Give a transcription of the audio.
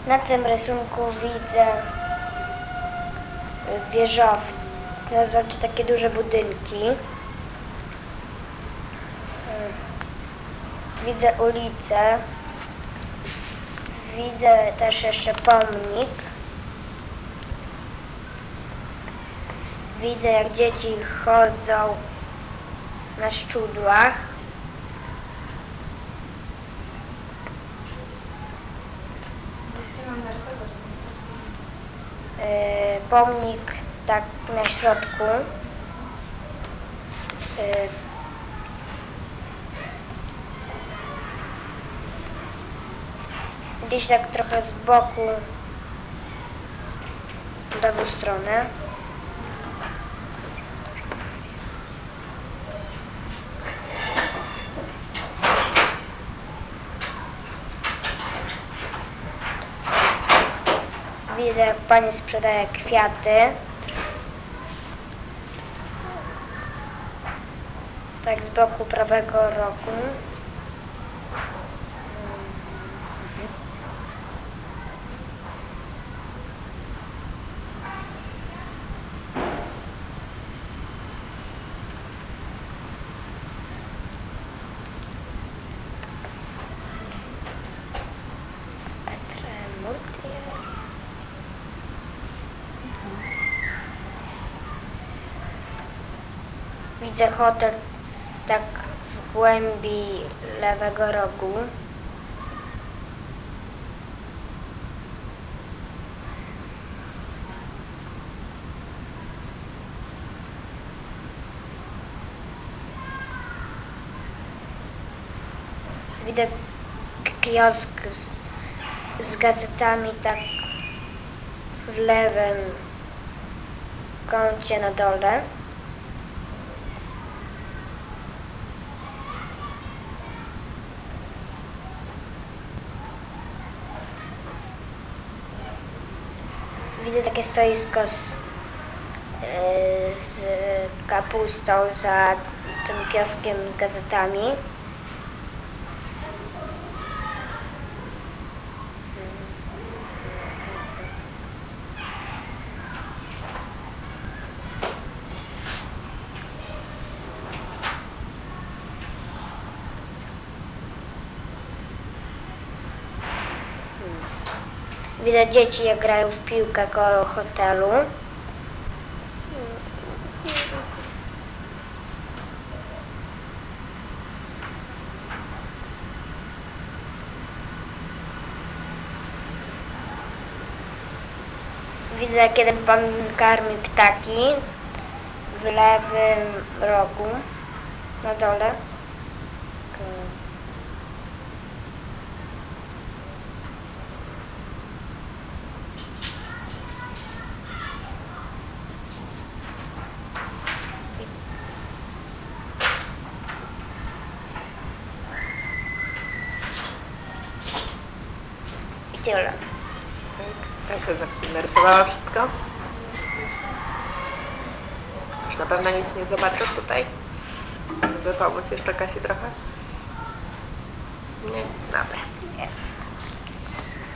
Na tym rysunku widzę wieżowce, to znaczy takie duże budynki. Widzę ulicę. Widzę też jeszcze pomnik. Widzę, jak dzieci chodzą na szczudłach. Gdzie mam narysować? Pomnik tak na środku. Gdzieś tak trochę z boku, w lewą stronę. Widzę, jak pani sprzedaje kwiaty. Tak z boku prawego rogu. Widzę hotel tak w głębi lewego rogu. Widzę kiosk z gazetami tak w lewym kącie na dole. Widzę takie stoisko z kapustą za tym kioskiem z gazetami. Widzę dzieci, jak grają w piłkę koło hotelu. Widzę, jak jeden pan karmi ptaki w lewym rogu, na dole. I tyle. Kasia narysowała wszystko? Już na pewno nic nie zobaczysz tutaj? Żeby pomóc jeszcze Kasi trochę? Nie? Dobra. Jest.